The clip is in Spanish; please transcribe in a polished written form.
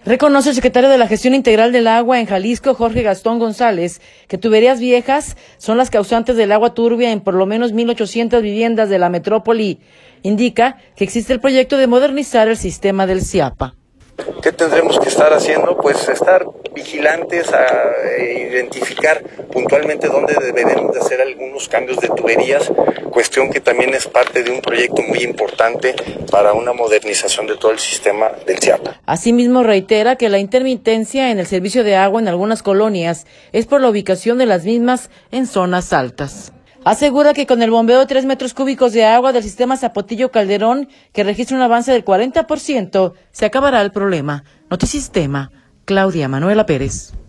Reconoce el secretario de la Gestión Integral del Agua en Jalisco, Jorge Gastón González, que tuberías viejas son las causantes del agua turbia en por lo menos 1,800 viviendas de la metrópoli. Indica que existe el proyecto de modernizar el sistema del CIAPA. ¿Qué tendremos que estar haciendo? Pues estar vigilantes a identificar puntualmente dónde deberemos de hacer algunos cambios de tuberías, cuestión que también es parte de un proyecto muy importante para una modernización de todo el sistema del CIAPA. Asimismo, reitera que la intermitencia en el servicio de agua en algunas colonias es por la ubicación de las mismas en zonas altas. Asegura que con el bombeo de 3 metros cúbicos de agua del sistema Zapotillo Calderón, que registra un avance del 40%, se acabará el problema. Notisistema, Claudia Manuela Pérez.